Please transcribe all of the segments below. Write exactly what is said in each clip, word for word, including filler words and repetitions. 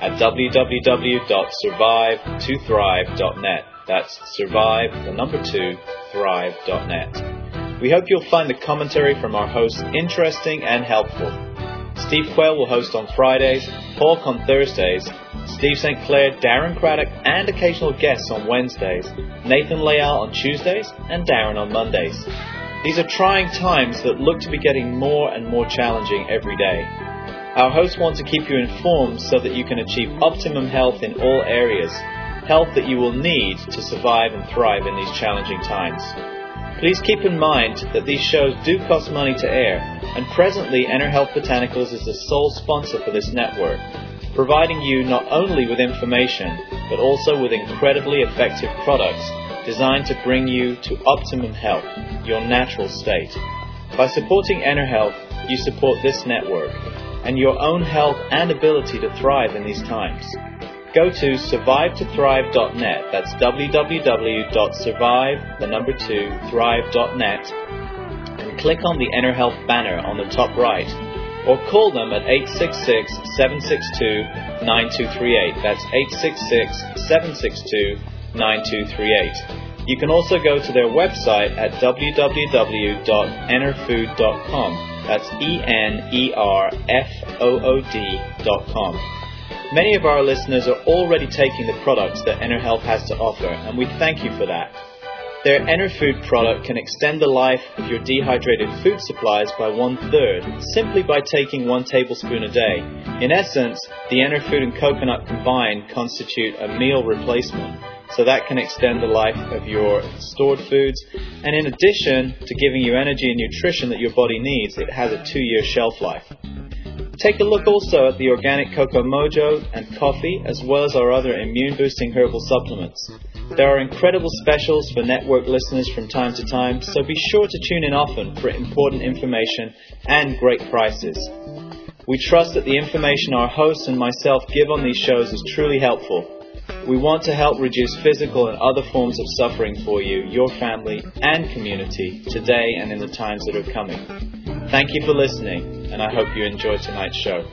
at w w w dot survive to thrive dot net. That's survive, the number two, thrive dot net. We hope you'll find the commentary from our hosts interesting and helpful. Steve Quayle will host on Fridays, Paul on Thursdays, Steve Saint Clair, Darren Craddock, and occasional guests on Wednesdays, Nathan Leal on Tuesdays, and Darren on Mondays. These are trying times that look to be getting more and more challenging every day. Our hosts want to keep you informed so that you can achieve optimum health in all areas, health that you will need to survive and thrive in these challenging times. Please keep in mind that these shows do cost money to air, and presently EnerHealth Botanicals is the sole sponsor for this network, providing you not only with information, but also with incredibly effective products designed to bring you to optimum health, your natural state. By supporting EnerHealth, you support this network, and your own health and ability to thrive in these times. Go to survive to thrive dot net, that's w w w dot survive, the number two, thrive dot net, and click on the EnerHealth banner on the top right, or call them at eight six six, seven six two, nine two three eight, that's eight six six, seven six two, nine two three eight. You can also go to their website at w w w dot enerfood dot com, that's E N E R F O O D dot com. Many of our listeners are already taking the products that EnerHealth has to offer, and we thank you for that. Their EnerFood product can extend the life of your dehydrated food supplies by one-third, simply by taking one tablespoon a day. In essence, the EnerFood and coconut combined constitute a meal replacement, so that can extend the life of your stored foods. And in addition to giving you energy and nutrition that your body needs, it has a two-year shelf life. Take a look also at the organic Cocoa Mojo and coffee, as well as our other immune-boosting herbal supplements. There are incredible specials for network listeners from time to time, so be sure to tune in often for important information and great prices. We trust that the information our hosts and myself give on these shows is truly helpful. We want to help reduce physical and other forms of suffering for you, your family, and community today and in the times that are coming. Thank you for listening, and I hope you enjoy tonight's show.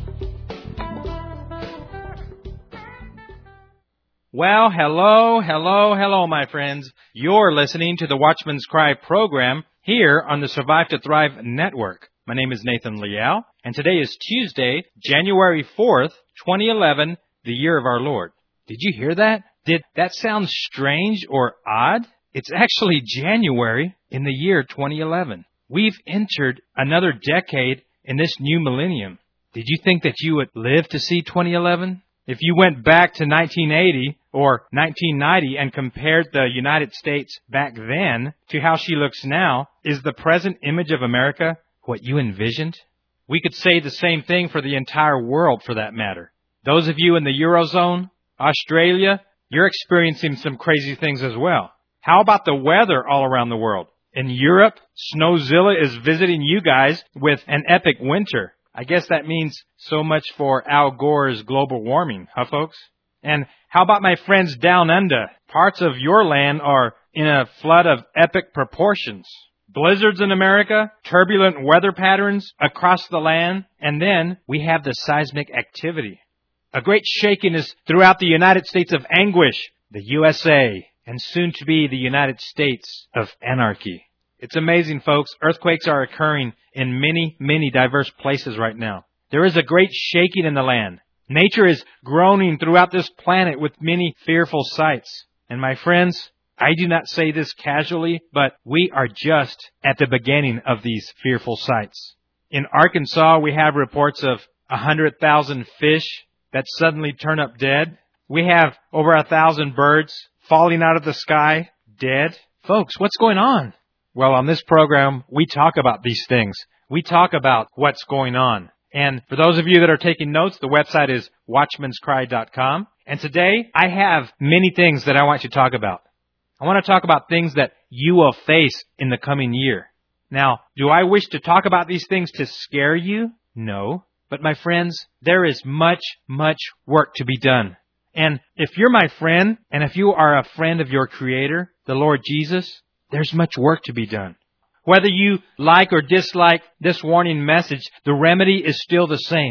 Well, hello, hello, hello, my friends. You're listening to the Watchman's Cry program here on the Survive to Thrive Network. My name is Nathan Leal, and today is Tuesday, January fourth, twenty eleven, the year of our Lord. Did you hear that? Did that sound strange or odd? It's actually January in the year twenty eleven. We've entered another decade in this new millennium. Did you think that you would live to see twenty eleven? If you went back to nineteen eighty or nineteen ninety and compared the United States back then to how she looks now, is the present image of America what you envisioned? We could say the same thing for the entire world, for that matter. Those of you in the Eurozone, Australia, you're experiencing some crazy things as well. How about the weather all around the world? In Europe, Snowzilla is visiting you guys with an epic winter. I guess that means so much for Al Gore's global warming, huh, folks? And how about my friends down under? Parts of your land are in a flood of epic proportions. Blizzards in America, turbulent weather patterns across the land, and then we have the seismic activity. A great shaking is throughout the United States of anguish, the U S A, and soon to be the United States of anarchy. It's amazing, folks. Earthquakes are occurring in many, many diverse places right now. There is a great shaking in the land. Nature is groaning throughout this planet with many fearful sights. And my friends, I do not say this casually, but we are just at the beginning of these fearful sights. In Arkansas, we have reports of one hundred thousand fish that suddenly turn up dead. We have over a thousand birds falling out of the sky, dead. Folks, what's going on? Well, on this program, we talk about these things. We talk about what's going on. And for those of you that are taking notes, the website is watchmans cry dot com. And today, I have many things that I want you to talk about. I want to talk about things that you will face in the coming year. Now, do I wish to talk about these things to scare you? No. But my friends, there is much, much work to be done. And if you're my friend, and if you are a friend of your Creator, the Lord Jesus, there's much work to be done. Whether you like or dislike this warning message, the remedy is still the same.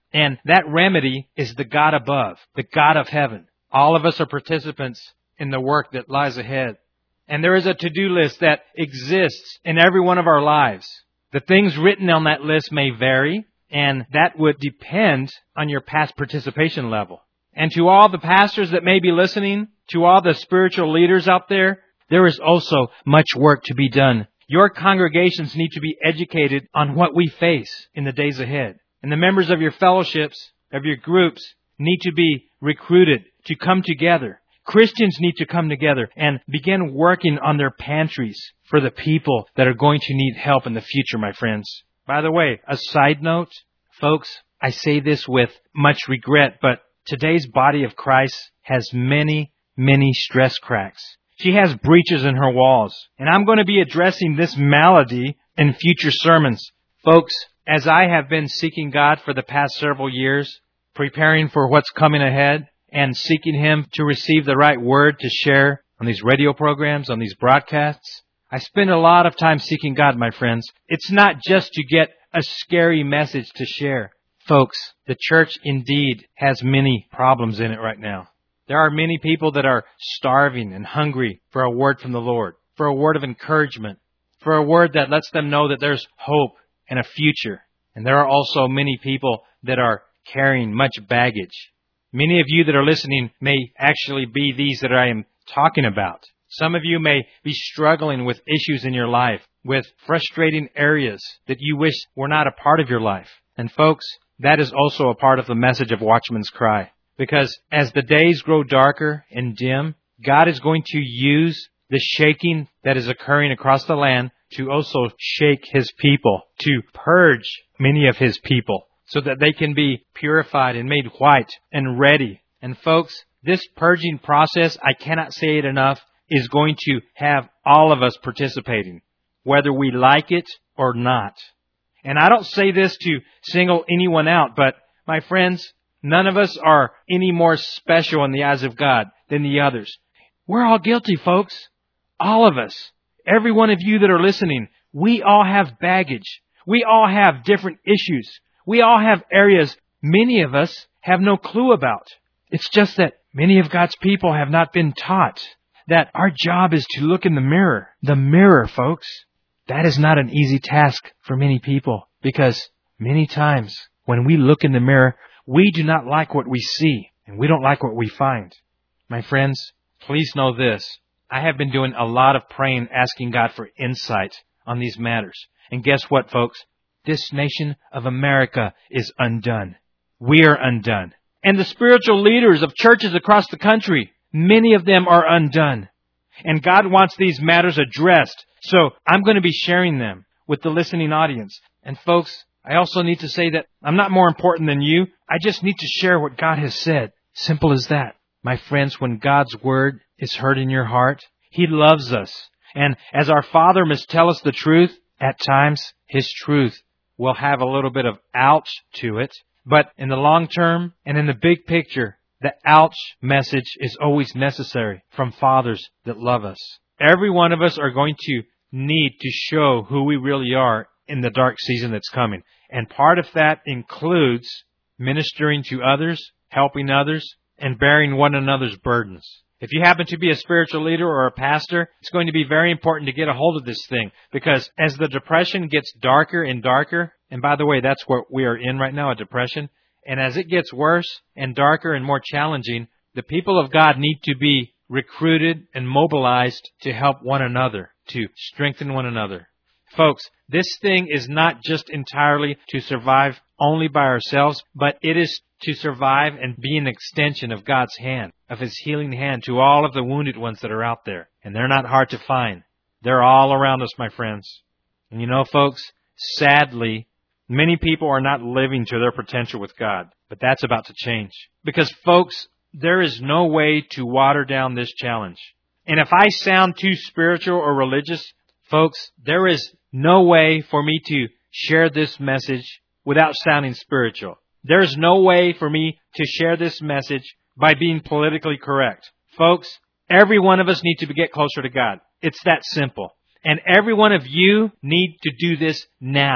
And that remedy is the God above, the God of heaven. All of us are participants in the work that lies ahead. And there is a to-do list that exists in every one of our lives. The things written on that list may vary, and that would depend on your past participation level. And to all the pastors that may be listening, to all the spiritual leaders out there, there is also much work to be done. Your congregations need to be educated on what we face in the days ahead. And the members of your fellowships, of your groups, need to be recruited to come together. Christians need to come together and begin working on their pantries for the people that are going to need help in the future, my friends. By the way, a side note, folks, I say this with much regret, but today's body of Christ has many, many stress cracks. She has breaches in her walls. And I'm going to be addressing this malady in future sermons. Folks, as I have been seeking God for the past several years, preparing for what's coming ahead, and seeking Him to receive the right word to share on these radio programs, on these broadcasts, I spend a lot of time seeking God, my friends. It's not just to get a scary message to share. Folks, the church indeed has many problems in it right now. There are many people that are starving and hungry for a word from the Lord, for a word of encouragement, for a word that lets them know that there's hope and a future. And there are also many people that are carrying much baggage. Many of you that are listening may actually be these that I am talking about. Some of you may be struggling with issues in your life, with frustrating areas that you wish were not a part of your life. And folks, that is also a part of the message of Watchman's Cry. Because as the days grow darker and dim, God is going to use the shaking that is occurring across the land to also shake His people, to purge many of His people, so that they can be purified and made white and ready. And folks, this purging process, I cannot say it enough, is going to have all of us participating, whether we like it or not. And I don't say this to single anyone out, but my friends, none of us are any more special in the eyes of God than the others. We're all guilty, folks. All of us. Every one of you that are listening, we all have baggage. We all have different issues. We all have areas many of us have no clue about. It's just that many of God's people have not been taught that our job is to look in the mirror. The mirror, folks. That is not an easy task for many people, because many times when we look in the mirror, we do not like what we see and we don't like what we find. My friends, please know this. I have been doing a lot of praying, asking God for insight on these matters. And guess what, folks? This nation of America is undone. We are undone. And the spiritual leaders of churches across the country, many of them are undone. And God wants these matters addressed. So I'm going to be sharing them with the listening audience. And folks, I also need to say that I'm not more important than you. I just need to share what God has said. Simple as that. My friends, when God's word is heard in your heart, He loves us. And as our Father must tell us the truth, at times His truth will have a little bit of ouch to it. But in the long term and in the big picture, the ouch message is always necessary from fathers that love us. Every one of us are going to need to show who we really are in the dark season that's coming. And part of that includes ministering to others, helping others, and bearing one another's burdens. If you happen to be a spiritual leader or a pastor, it's going to be very important to get a hold of this thing, because as the depression gets darker and darker, and by the way, that's what we are in right now, a depression, and as it gets worse and darker and more challenging, the people of God need to be recruited and mobilized to help one another, to strengthen one another. Folks, this thing is not just entirely to survive only by ourselves, but it is to survive and be an extension of God's hand, of His healing hand to all of the wounded ones that are out there. And they're not hard to find. They're all around us, my friends. And you know, folks, sadly, many people are not living to their potential with God. But that's about to change. Because, folks, there is no way to water down this challenge. And if I sound too spiritual or religious, folks, there is no way for me to share this message without sounding spiritual. There is no way for me to share this message by being politically correct. Folks, every one of us needs to get closer to God. It's that simple. And every one of you need to do this now.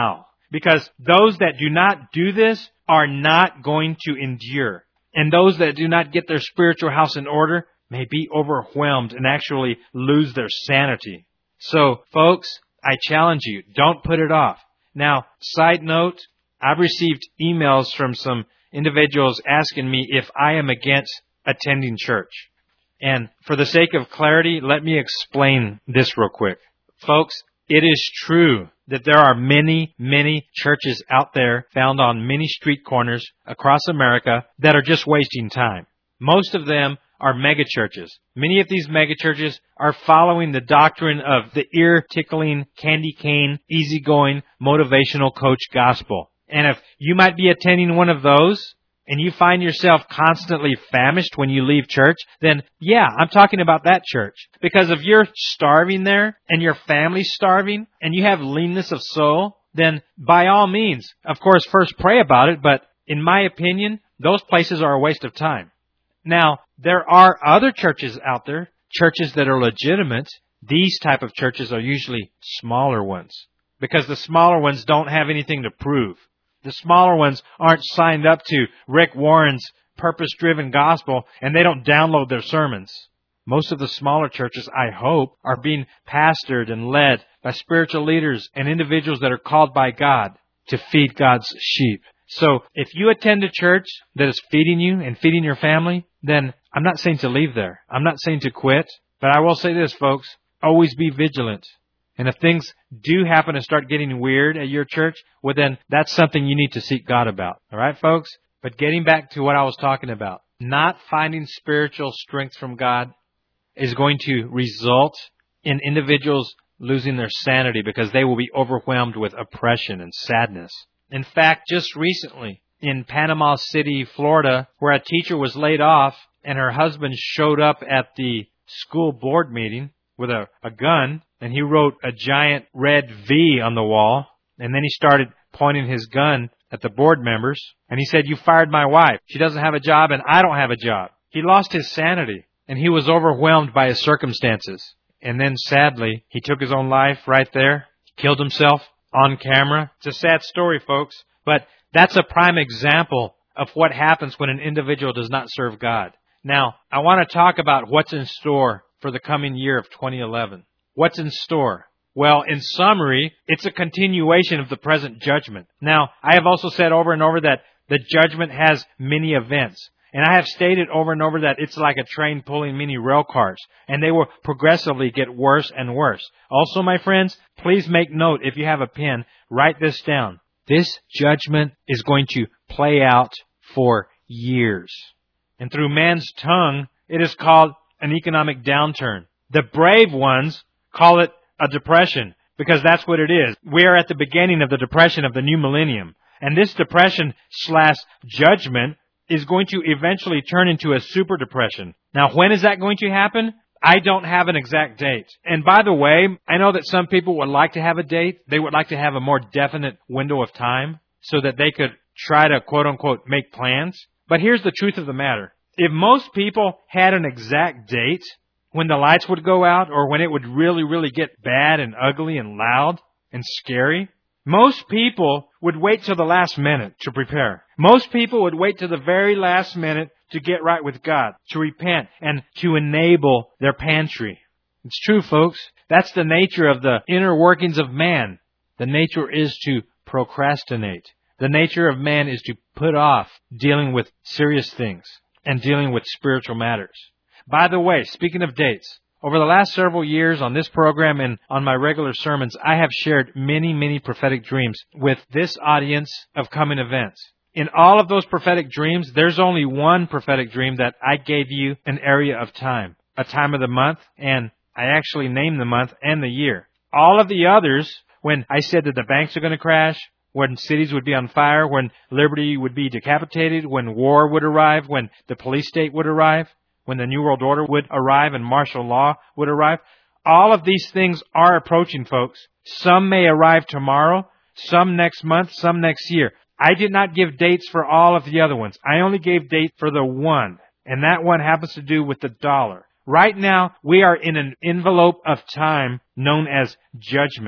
because those that do not do this are not going to endure. And those that do not get their spiritual house in order may be overwhelmed and actually lose their sanity. So, folks, I challenge you, don't put it off. Now, side note, I've received emails from some individuals asking me if I am against attending church. And for the sake of clarity, let me explain this real quick. Folks, it is true that there are many, many churches out there found on many street corners across America that are just wasting time. Most of them are megachurches. Many of these megachurches are following the doctrine of the ear-tickling, candy cane, easygoing, motivational coach gospel. And if you might be attending one of those, and you find yourself constantly famished when you leave church, then yeah, I'm talking about that church. Because if you're starving there, and your family's starving, and you have leanness of soul, then by all means, of course, first pray about it, but in my opinion, those places are a waste of time. Now, there are other churches out there, churches that are legitimate. These type of churches are usually smaller ones, because the smaller ones don't have anything to prove. The smaller ones aren't signed up to Rick Warren's purpose-driven gospel, and they don't download their sermons. Most of the smaller churches, I hope, are being pastored and led by spiritual leaders and individuals that are called by God to feed God's sheep. So if you attend a church that is feeding you and feeding your family, then I'm not saying to leave there. I'm not saying to quit. But I will say this, folks, always be vigilant. And if things do happen to start getting weird at your church, well then that's something you need to seek God about. All right, folks? But getting back to what I was talking about, not finding spiritual strength from God is going to result in individuals losing their sanity because they will be overwhelmed with oppression and sadness. In fact, just recently in Panama City, Florida, where a teacher was laid off and her husband showed up at the school board meeting with a, a gun, and he wrote a giant red V on the wall, and then he started pointing his gun at the board members, and he said, "You fired my wife. She doesn't have a job, and I don't have a job." He lost his sanity, and he was overwhelmed by his circumstances. And then, sadly, he took his own life right there, killed himself on camera. It's a sad story, folks, but that's a prime example of what happens when an individual does not serve God. Now, I want to talk about what's in store for the coming year of twenty eleven. What's in store? Well, in summary, it's a continuation of the present judgment. Now, I have also said over and over that the judgment has many events. And I have stated over and over that it's like a train pulling many rail cars, and they will progressively get worse and worse. Also, my friends, please make note, if you have a pen, write this down. This judgment is going to play out for years. And through man's tongue, it is called an economic downturn. The brave ones call it a depression, because that's what it is. We are at the beginning of the depression of the new millennium. And this depression slash judgment is going to eventually turn into a super depression. Now, when is that going to happen? I don't have an exact date. And by the way, I know that some people would like to have a date. They would like to have a more definite window of time so that they could try to, quote unquote, make plans. But here's the truth of the matter. If most people had an exact date when the lights would go out or when it would really, really get bad and ugly and loud and scary, most people would wait till the last minute to prepare. Most people would wait till the very last minute to get right with God, to repent, and to enable their pantry. It's true, folks. That's the nature of the inner workings of man. The nature is to procrastinate. The nature of man is to put off dealing with serious things and dealing with spiritual matters. By the way, speaking of dates, over the last several years on this program and on my regular sermons, I have shared many, many prophetic dreams with this audience of coming events. In all of those prophetic dreams, there's only one prophetic dream that I gave you an area of time, a time of the month, and I actually named the month and the year. All of the others, when I said that the banks are going to crash, when cities would be on fire, when liberty would be decapitated, when war would arrive, when the police state would arrive, when the New World Order would arrive and martial law would arrive. All of these things are approaching, folks. Some may arrive tomorrow, some next month, some next year. I did not give dates for all of the other ones. I only gave dates for the one, and that one happens to do with the dollar. Right now, we are in an envelope of time known as judgment.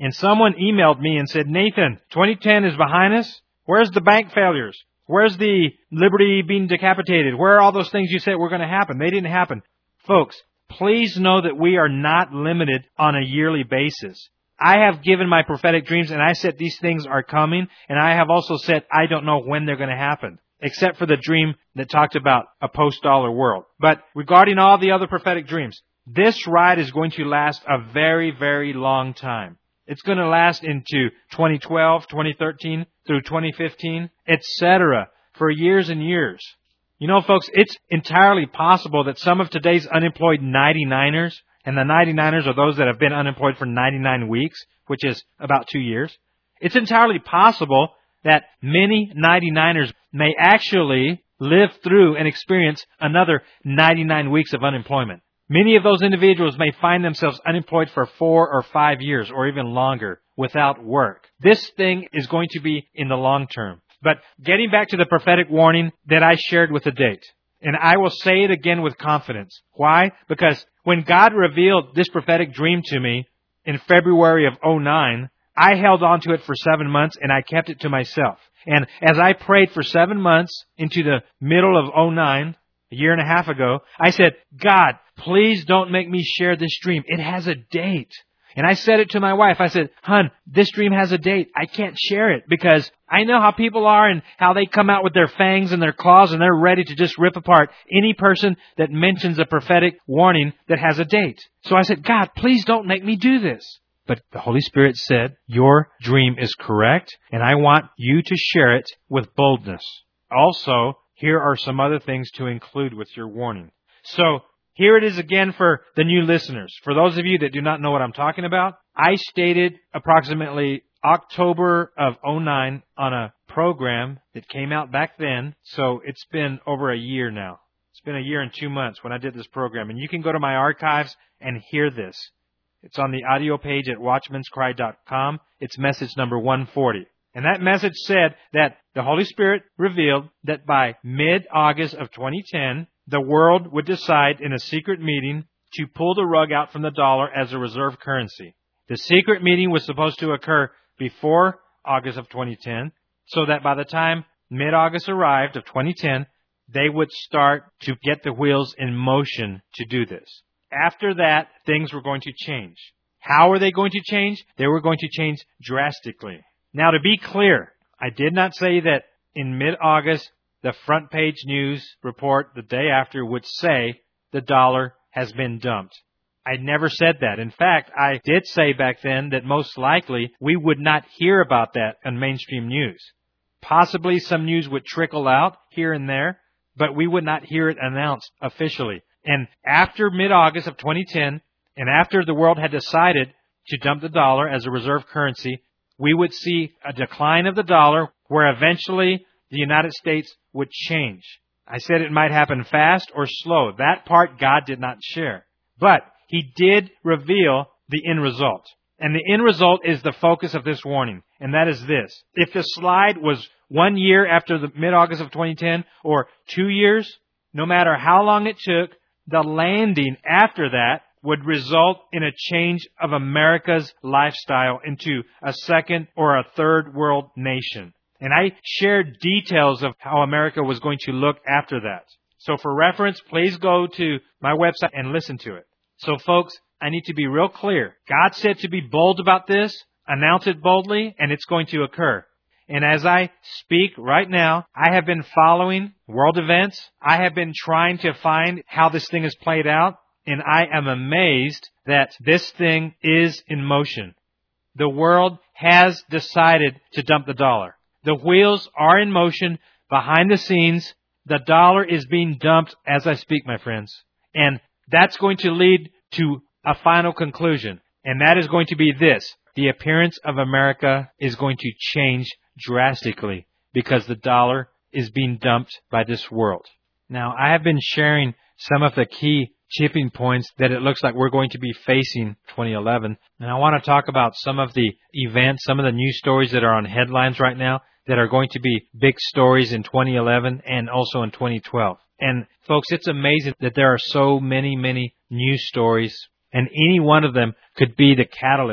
And someone emailed me and said, Nathan, twenty ten is behind us. Where's the bank failures? Where's the Liberty being decapitated? Where are all those things you said were going to happen? They didn't happen. Folks, please know that we are not limited on a yearly basis. I have given my prophetic dreams, and I said these things are coming, and I have also said I don't know when they're going to happen, except for the dream that talked about a post-dollar world. But regarding all the other prophetic dreams, this ride is going to last a very, very long time. It's going to last into twenty twelve, twenty thirteen, through twenty fifteen, et cetera, for years and years. You know, folks, it's entirely possible that some of today's unemployed ninety-niners, and the ninety-niners are those that have been unemployed for ninety-nine weeks, which is about two years. It's entirely possible that many ninety-niners may actually live through and experience another ninety-nine weeks of unemployment. Many of those individuals may find themselves unemployed for four or five years or even longer without work. This thing is going to be in the long term. But getting back to the prophetic warning that I shared with the date, and I will say it again with confidence. Why? Because when God revealed this prophetic dream to me in February of oh nine, I held on to it for seven months and I kept it to myself. And as I prayed for seven months into the middle of oh nine, a year and a half ago, I said, God, please don't make me share this dream. It has a date. And I said it to my wife. I said, hon, this dream has a date. I can't share it because I know how people are and how they come out with their fangs and their claws and they're ready to just rip apart any person that mentions a prophetic warning that has a date. So I said, God, please don't make me do this. But the Holy Spirit said, your dream is correct and I want you to share it with boldness. Also, here are some other things to include with your warning. So, here it is again for the new listeners. For those of you that do not know what I'm talking about, I stated approximately October of oh nine on a program that came out back then. So it's been over a year now. It's been a year and two months when I did this program. And you can go to my archives and hear this. It's on the audio page at watchmans cry dot com. It's message number one forty. And that message said that the Holy Spirit revealed that by mid-August of twenty ten, the world would decide in a secret meeting to pull the rug out from the dollar as a reserve currency. The secret meeting was supposed to occur before August of twenty ten, so that by the time mid-August arrived of twenty ten, they would start to get the wheels in motion to do this. After that, things were going to change. How were they going to change? They were going to change drastically. Now, to be clear, I did not say that in mid-August, the front page news report the day after would say the dollar has been dumped. I never said that. In fact, I did say back then that most likely we would not hear about that on mainstream news. Possibly some news would trickle out here and there, but we would not hear it announced officially. And after mid-August of twenty ten, and after the world had decided to dump the dollar as a reserve currency, we would see a decline of the dollar where eventually the United States would change. I said it might happen fast or slow. That part God did not share. But He did reveal the end result. And the end result is the focus of this warning. And that is this. If the slide was one year after the mid-August of twenty ten or two years, no matter how long it took, the landing after that would result in a change of America's lifestyle into a second or a third world nation. And I shared details of how America was going to look after that. So for reference, please go to my website and listen to it. So folks, I need to be real clear. God said to be bold about this, announce it boldly, and it's going to occur. And as I speak right now, I have been following world events. I have been trying to find how this thing is played out. And I am amazed that this thing is in motion. The world has decided to dump the dollar. The wheels are in motion behind the scenes. The dollar is being dumped as I speak, my friends. And that's going to lead to a final conclusion. And that is going to be this. The appearance of America is going to change drastically because the dollar is being dumped by this world. Now, I have been sharing some of the key tipping points that it looks like we're going to be facing twenty eleven. And I want to talk about some of the events, some of the news stories that are on headlines right now that are going to be big stories in twenty eleven and also in twenty twelve. And folks, it's amazing that there are so many, many news stories, and any one of them could be the catalyst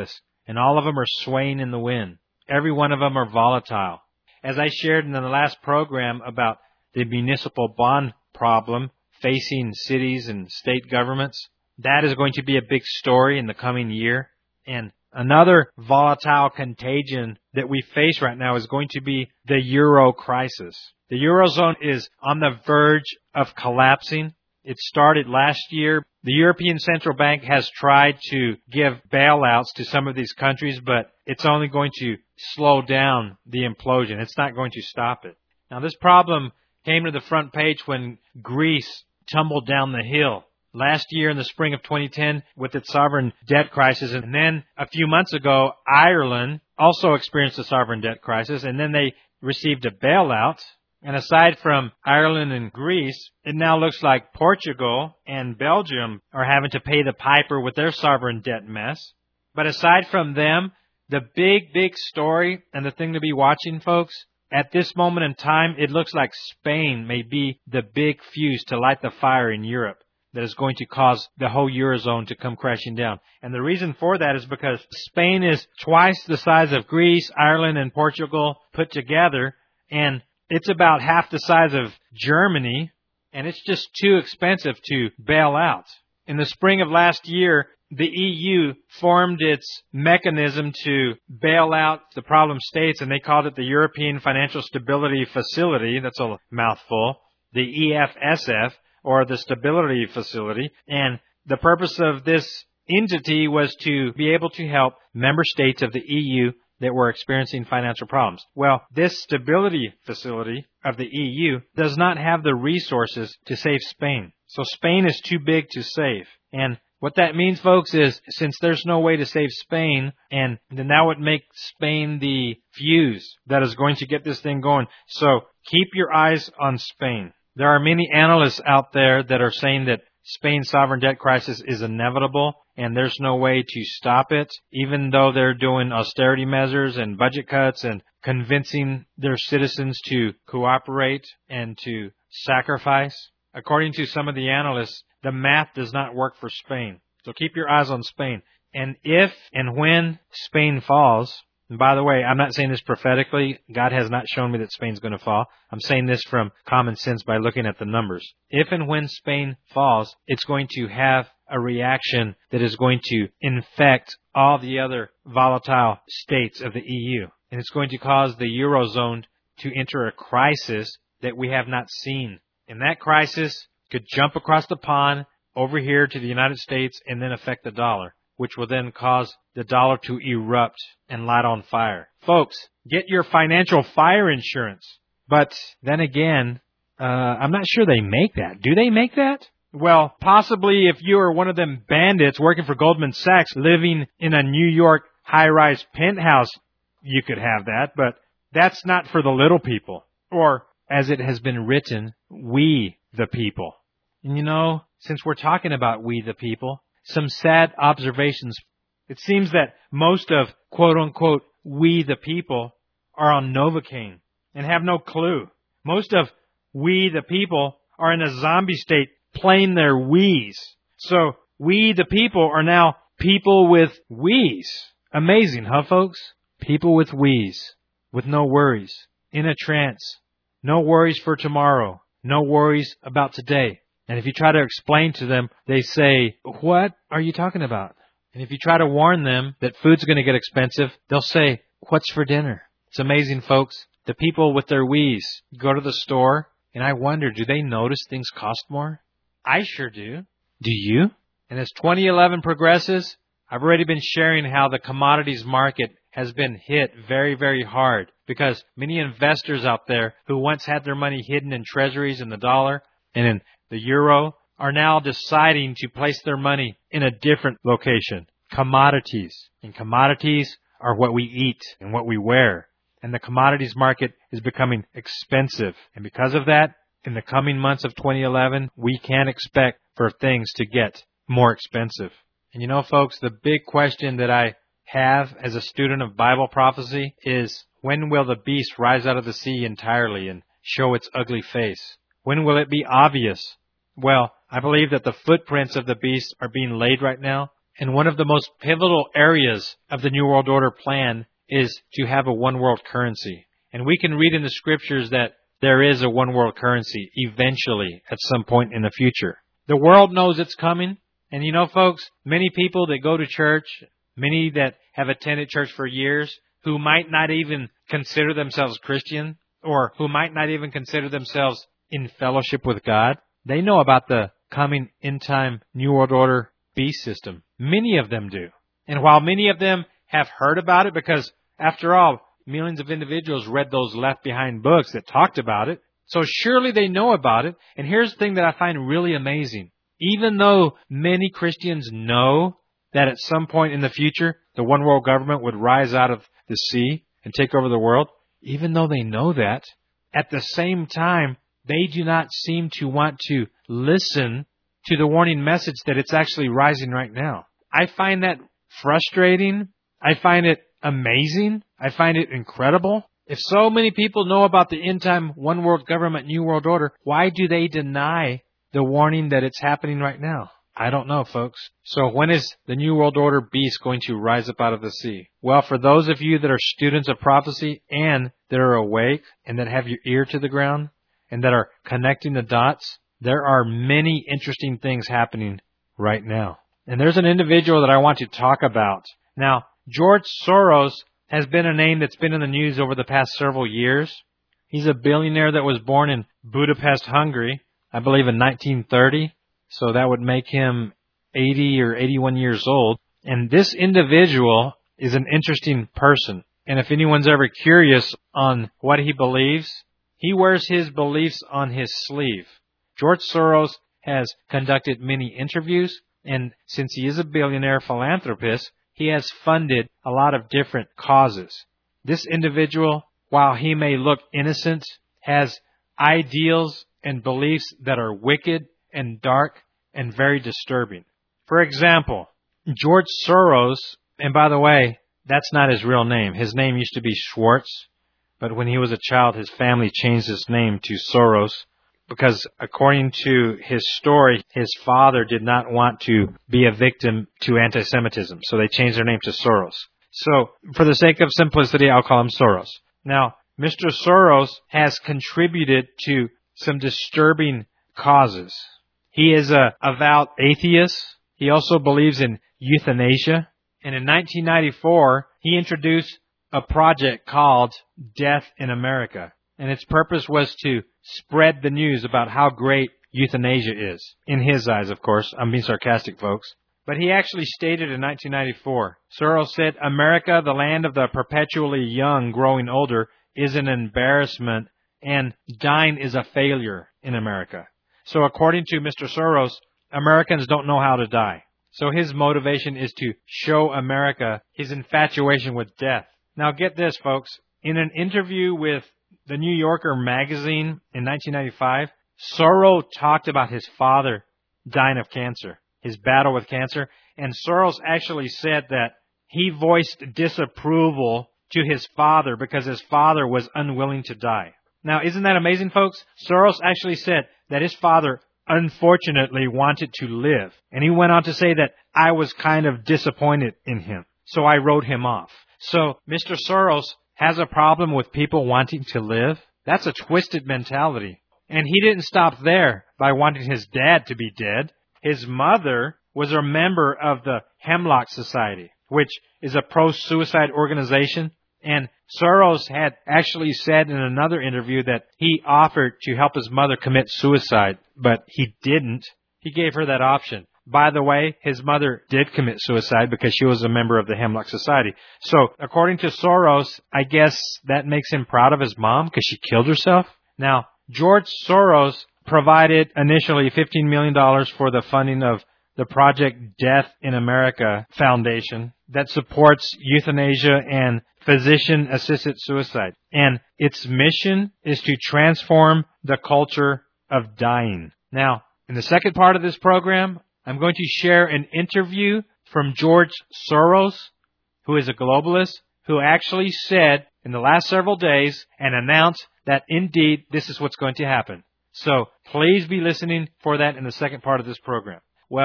and all of them are swaying in the wind. Every one of them are volatile. As I shared in the last program about the municipal bond problem facing cities and state governments, that is going to be a big story in the coming year. And another volatile contagion that we face right now is going to be the euro crisis. The Eurozone is on the verge of collapsing. It started last year. The European Central Bank has tried to give bailouts to some of these countries, but it's only going to slow down the implosion. It's not going to stop it. Now, this problem came to the front page when Greece tumbled down the hill last year in the spring of twenty ten with its sovereign debt crisis. And then a few months ago, Ireland also experienced a sovereign debt crisis, and then they received a bailout. And aside from Ireland and Greece, it now looks like Portugal and Belgium are having to pay the piper with their sovereign debt mess. But aside from them, the big, big story and the thing to be watching, folks, at this moment in time, it looks like Spain may be the big fuse to light the fire in Europe that is going to cause the whole Eurozone to come crashing down. And the reason for that is because Spain is twice the size of Greece, Ireland, and Portugal put together, and it's about half the size of Germany, and it's just too expensive to bail out. In the spring of last year, the E U formed its mechanism to bail out the problem states, and they called it the European Financial Stability Facility. That's a mouthful. The E F S F, or the Stability Facility. And the purpose of this entity was to be able to help member states of the E U that were experiencing financial problems. Well, this stability facility of the E U does not have the resources to save Spain. So Spain is too big to save. And what that means, folks, is since there's no way to save Spain, and then that would make Spain the fuse that is going to get this thing going. So keep your eyes on Spain. There are many analysts out there that are saying that Spain's sovereign debt crisis is inevitable, and there's no way to stop it, even though they're doing austerity measures and budget cuts and convincing their citizens to cooperate and to sacrifice. According to some of the analysts, the math does not work for Spain. So keep your eyes on Spain. And if and when Spain falls, and by the way, I'm not saying this prophetically. God has not shown me that Spain's going to fall. I'm saying this from common sense by looking at the numbers. If and when Spain falls, it's going to have a reaction that is going to infect all the other volatile states of the E U. And it's going to cause the Eurozone to enter a crisis that we have not seen. And that crisis could jump across the pond over here to the United States and then affect the dollar, which will then cause the dollar to erupt and light on fire. Folks, get your financial fire insurance. But then again, uh, I'm not sure they make that. Do they make that? Well, possibly if you are one of them bandits working for Goldman Sachs living in a New York high-rise penthouse, you could have that. But that's not for the little people. Or, as it has been written, we the people. And you know, since we're talking about we the people, some sad observations. It seems that most of, quote-unquote, we the people are on Novocaine and have no clue. Most of we the people are in a zombie state playing their Wiis. So we the people are now people with Wiis. Amazing, huh, folks? People with Wiis, with no worries, in a trance. No worries for tomorrow. No worries about today. And if you try to explain to them, they say, what are you talking about? And if you try to warn them that food's going to get expensive, they'll say, what's for dinner? It's amazing, folks. The people with their Wiis go to the store, and I wonder, do they notice things cost more? I sure do. Do you? And as twenty eleven progresses, I've already been sharing how the commodities market has been hit very, very hard because many investors out there who once had their money hidden in treasuries in the dollar and in the euro are now deciding to place their money in a different location, commodities. And commodities are what we eat and what we wear. And the commodities market is becoming expensive. And because of that, in the coming months of twenty eleven, we can expect for things to get more expensive. And you know, folks, the big question that I have as a student of Bible prophecy is, when will the beast rise out of the sea entirely and show its ugly face? When will it be obvious? Well, I believe that the footprints of the beast are being laid right now, And one of the most pivotal areas of the New World Order plan is to have a one world currency. And we can read in the scriptures that there is a one world currency eventually at some point in the future. The world knows it's coming. And you know, folks, many people that go to church, many that have attended church for years, who might not even consider themselves Christian, or who might not even consider themselves in fellowship with God, they know about the coming end-time New World Order beast system. Many of them do. And while many of them have heard about it, because after all, millions of individuals read those Left Behind books that talked about it, so surely they know about it. And here's the thing that I find really amazing. Even though many Christians know that at some point in the future, the one world government would rise out of the sea and take over the world, even though they know that, at the same time, they do not seem to want to listen to the warning message that it's actually rising right now. I find that frustrating. I find it amazing. I find it incredible. If so many people know about the end time one world government, New World Order, why do they deny the warning that it's happening right now? I don't know, folks. So when is the New World Order beast going to rise up out of the sea? Well, for those of you that are students of prophecy and that are awake and that have your ear to the ground and that are connecting the dots, there are many interesting things happening right now. And there's an individual that I want to talk about. Now, George Soros has been a name that's been in the news over the past several years. He's a billionaire that was born in Budapest, Hungary, I believe in nineteen thirty. So that would make him eighty or eighty-one years old. And this individual is an interesting person. And if anyone's ever curious on what he believes, he wears his beliefs on his sleeve. George Soros has conducted many interviews, and since he is a billionaire philanthropist, he has funded a lot of different causes. This individual, while he may look innocent, has ideals and beliefs that are wicked and dark and very disturbing. For example, George Soros, and by the way, that's not his real name. His name used to be Schwartz, but when he was a child, his family changed his name to Soros because according to his story, his father did not want to be a victim to anti-Semitism, so they changed their name to Soros. So, for the sake of simplicity, I'll call him Soros. Now, Mister Soros has contributed to some disturbing causes. He is a avowed atheist. He also believes in euthanasia. And in nineteen ninety-four, he introduced a project called Death in America. And its purpose was to spread the news about how great euthanasia is. In his eyes, of course. I'm being sarcastic, folks. But he actually stated in nineteen ninety-four, Soros said, "America, the land of the perpetually young growing older, is an embarrassment, and dying is a failure in America." So according to Mister Soros, Americans don't know how to die. So his motivation is to show America his infatuation with death. Now get this, folks. In an interview with the New Yorker magazine in nineteen ninety-five, Soros talked about his father dying of cancer, his battle with cancer, and Soros actually said that he voiced disapproval to his father because his father was unwilling to die. Now, isn't that amazing, folks? Soros actually said that his father unfortunately wanted to live. And he went on to say that I was kind of disappointed in him, so I wrote him off. So Mister Soros has a problem with people wanting to live. That's a twisted mentality. And he didn't stop there by wanting his dad to be dead. His mother was a member of the Hemlock Society, which is a pro-suicide organization. And Soros had actually said in another interview that he offered to help his mother commit suicide, but he didn't. He gave her that option. By the way, his mother did commit suicide because she was a member of the Hemlock Society. So, according to Soros, I guess that makes him proud of his mom because she killed herself. Now, George Soros provided initially fifteen million dollars for the funding of the Project Death in America Foundation that supports euthanasia and physician-assisted suicide. And its mission is to transform the culture of dying. Now, in the second part of this program, I'm going to share an interview from George Soros, who is a globalist, who actually said in the last several days and announced that indeed this is what's going to happen. So please be listening for that in the second part of this program. Well,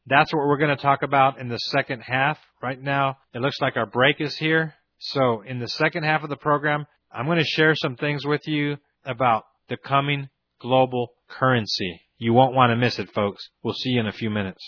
That's what we're going to talk about in the second half. Right now, it looks like our break is here. So in the second half of the program, I'm going to share some things with you about the coming global currency. You won't want to miss it, folks. We'll see you in a few minutes.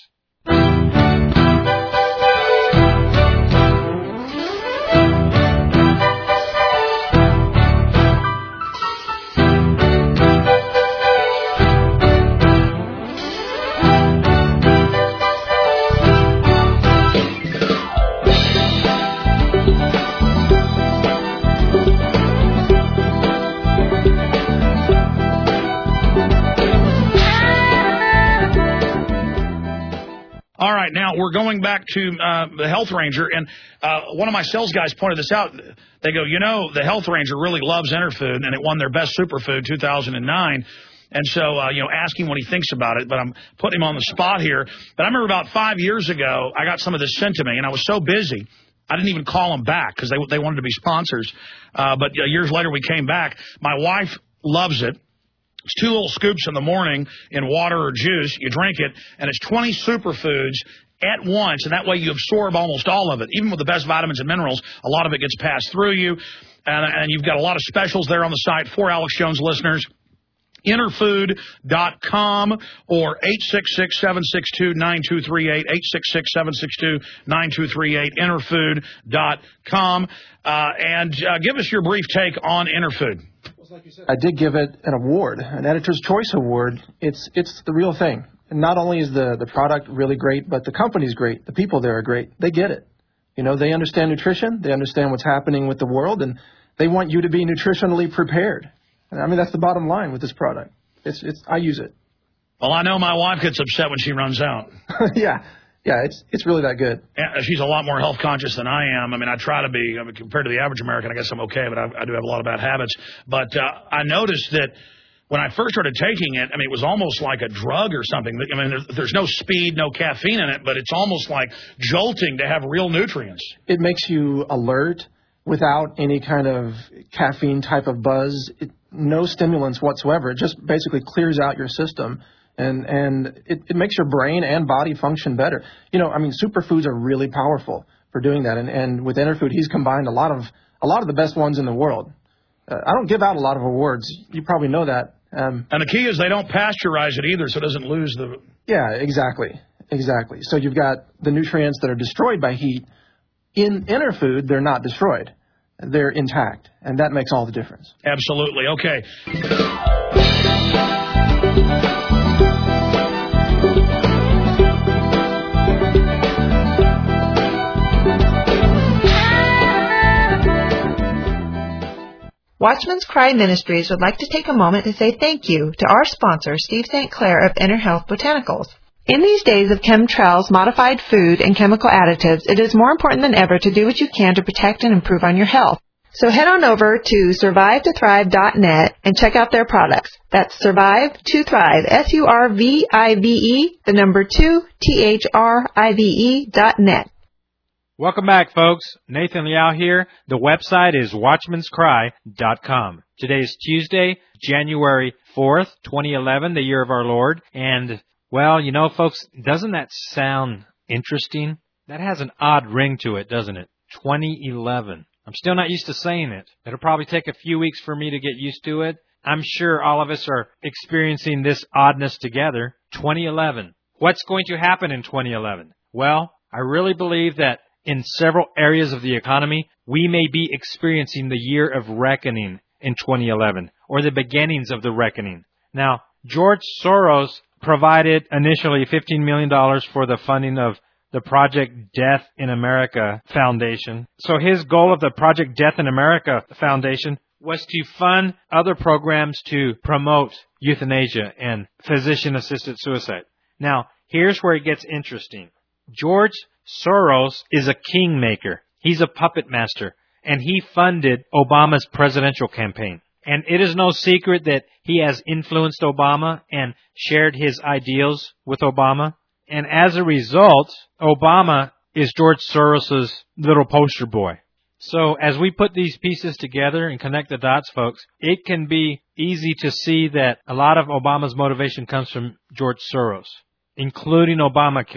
All right, now we're going back to uh, the Health Ranger, and uh, one of my sales guys pointed this out. They go, you know, the Health Ranger really loves Interfood, and it won their Best Superfood two thousand nine. And so, uh, you know, ask him what he thinks about it, but I'm putting him on the spot here. But I remember about five years ago, I got some of this sent to me, and I was so busy, I didn't even call them back because they, they wanted to be sponsors. Uh, but uh, years later, we came back. My wife loves it. It's two little scoops in the morning in water or juice. You drink it, and it's twenty superfoods at once, and that way you absorb almost all of it. Even with the best vitamins and minerals, a lot of it gets passed through you, and, and you've got a lot of specials there on the site for Alex Jones listeners. Interfood dot com or eight six six, seven six two, nine two three eight, eight six six, seven six two, nine two three eight, interfood dot com. Uh, and uh, give us your brief take on Interfood. Like you said, I did give it an award, an Editor's Choice Award. It's it's the real thing. And not only is the, the product really great, but the company's great. The people there are great. They get it. You know, they understand nutrition. They understand what's happening with the world, and they want you to be nutritionally prepared. And I mean, that's the bottom line with this product. It's it's I use it. Well, I know my wife gets upset when she runs out. yeah. Yeah, it's it's really that good. Yeah, she's a lot more health conscious than I am. I mean, I try to be. I mean, compared to the average American, I guess I'm okay, but I, I do have a lot of bad habits. But uh, I noticed that when I first started taking it, I mean, it was almost like a drug or something. I mean, there's, there's no speed, no caffeine in it, but it's almost like jolting to have real nutrients. It makes you alert without any kind of caffeine type of buzz. It, no stimulants whatsoever. It just basically clears out your system. And and it, it makes your brain and body function better. You know, I mean, superfoods are really powerful for doing that. And, and with Interfood, he's combined a lot of a lot of the best ones in the world. Uh, I don't give out a lot of awards. You probably know that. Um, and the key is they don't pasteurize it either, so it doesn't lose the... Yeah, exactly. Exactly. So you've got the nutrients that are destroyed by heat. In Interfood, they're not destroyed. They're intact. And that makes all the difference. Absolutely. Okay. Watchman's Cry Ministries would like to take a moment to say thank you to our sponsor, Steve Saint Clair of Inner Health Botanicals. In these days of chemtrails, modified food, and chemical additives, it is more important than ever to do what you can to protect and improve on your health. So head on over to survive to thrive dot net and check out their products. That's Survive to Thrive, S U R V I V E, the number two, T H R I V E dot net. Welcome back, folks. Nathan Liao here. The website is watchmans cry dot com. Today is Tuesday, January fourth, twenty eleven, the year of our Lord. And, well, you know, folks, doesn't that sound interesting? That has an odd ring to it, doesn't it? twenty eleven. I'm still not used to saying it. It'll probably take a few weeks for me to get used to it. I'm sure all of us are experiencing this oddness together. twenty eleven. What's going to happen in twenty eleven? Well, I really believe that in several areas of the economy, we may be experiencing the year of reckoning in twenty eleven, or the beginnings of the reckoning. Now, George Soros provided initially fifteen million dollars for the funding of the Project Death in America Foundation. So his goal of the Project Death in America Foundation was to fund other programs to promote euthanasia and physician-assisted suicide. Now, here's where it gets interesting. George Soros is a kingmaker. He's a puppet master, and he funded Obama's presidential campaign. And it is no secret that he has influenced Obama and shared his ideals with Obama. And as a result, Obama is George Soros's little poster boy. So as we put these pieces together and connect the dots, folks, it can be easy to see that a lot of Obama's motivation comes from George Soros, including Obamacare.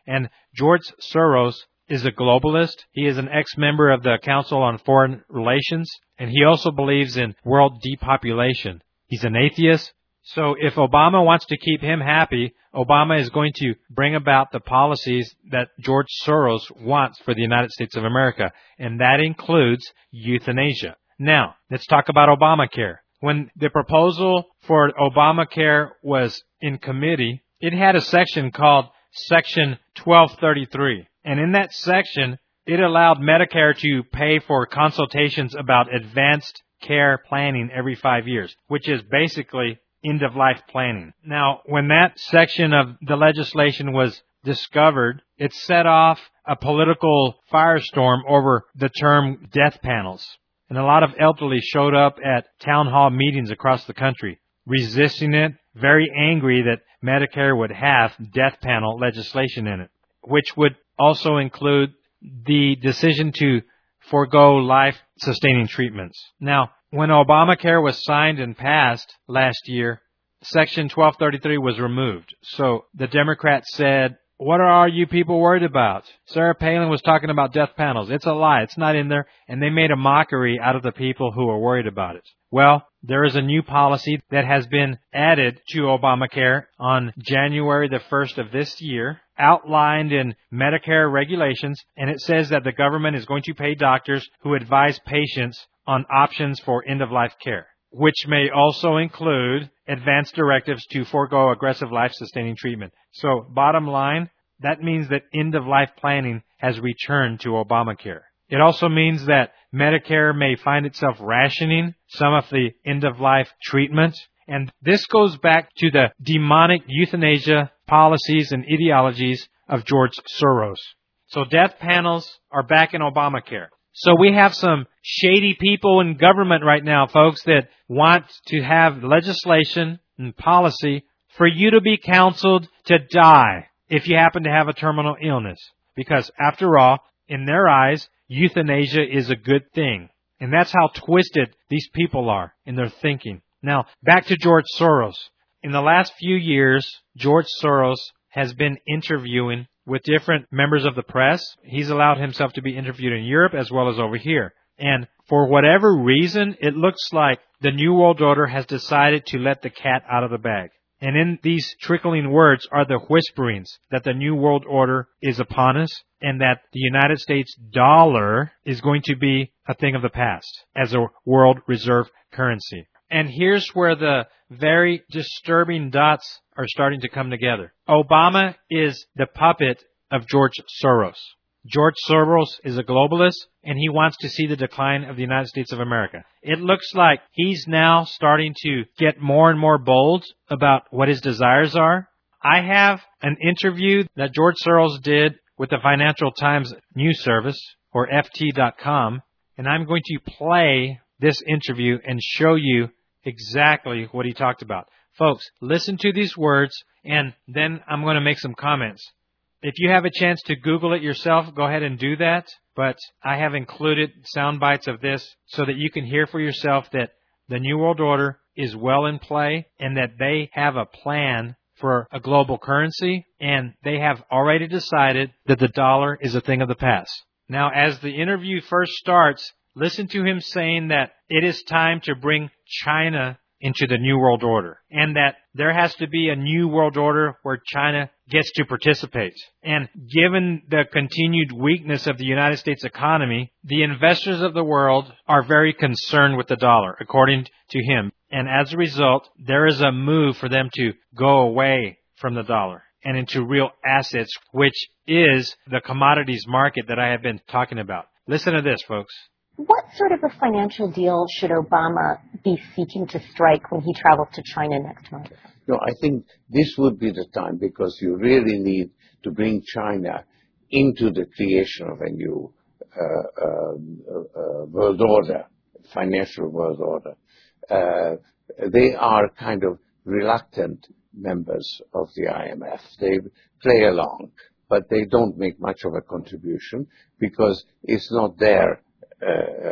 And George Soros is a globalist. He is an ex-member of the Council on Foreign Relations, and he also believes in world depopulation. He's an atheist. So if Obama wants to keep him happy, Obama is going to bring about the policies that George Soros wants for the United States of America, and that includes euthanasia. Now, let's talk about Obamacare. When the proposal for Obamacare was in committee, it had a section called Section twelve thirty-three. And in that section, it allowed Medicare to pay for consultations about advanced care planning every five years, which is basically end-of-life planning. Now, when that section of the legislation was discovered, it set off a political firestorm over the term death panels. And a lot of elderly showed up at town hall meetings across the country, resisting it, very angry that Medicare would have death panel legislation in it, which would also include the decision to forego life-sustaining treatments. Now, when Obamacare was signed and passed last year, Section twelve thirty-three was removed. So the Democrats said, what are you people worried about? Sarah Palin was talking about death panels. It's a lie. It's not in there. And they made a mockery out of the people who are worried about it. Well, there is a new policy that has been added to Obamacare on January the first of this year, outlined in Medicare regulations, and it says that the government is going to pay doctors who advise patients on options for end-of-life care, which may also include advanced directives to forego aggressive life-sustaining treatment. So, bottom line, that means that end-of-life planning has returned to Obamacare. It also means that Medicare may find itself rationing some of the end-of-life treatment. And this goes back to the demonic euthanasia policies and ideologies of George Soros. So death panels are back in Obamacare. So we have some shady people in government right now, folks, that want to have legislation and policy for you to be counseled to die if you happen to have a terminal illness. Because after all, in their eyes, euthanasia is a good thing. And that's how twisted these people are in their thinking. Now, back to George Soros. In the last few years, George Soros has been interviewing with different members of the press. He's allowed himself to be interviewed in Europe as well as over here. And for whatever reason, it looks like the New World Order has decided to let the cat out of the bag. And in these trickling words are the whisperings that the New World Order is upon us and that the United States dollar is going to be a thing of the past as a world reserve currency. And here's where the very disturbing dots are starting to come together. Obama is the puppet of George Soros. George Soros is a globalist, and he wants to see the decline of the United States of America. It looks like he's now starting to get more and more bold about what his desires are. I have an interview that George Soros did with the Financial Times News Service, or F T dot com, and I'm going to play this interview and show you exactly what he talked about. Folks, listen to these words, and then I'm going to make some comments. If you have a chance to Google it yourself, go ahead and do that. But I have included sound bites of this so that you can hear for yourself that the New World Order is well in play and that they have a plan for a global currency, and they have already decided that the dollar is a thing of the past. Now, as the interview first starts, listen to him saying that it is time to bring China into the New World Order, and that there has to be a New World Order where China gets to participate. And given the continued weakness of the United States economy, the investors of the world are very concerned with the dollar, according to him. And as a result, there is a move for them to go away from the dollar and into real assets, which is the commodities market that I have been talking about. Listen to this, folks. What sort of a financial deal should Obama be seeking to strike when he travels to China next month? No, I think this would be the time because you really need to bring China into the creation of a new uh, uh, uh, world order, financial world order. Uh, they are kind of reluctant members of the I M F. They play along, but they don't make much of a contribution because it's not their Uh,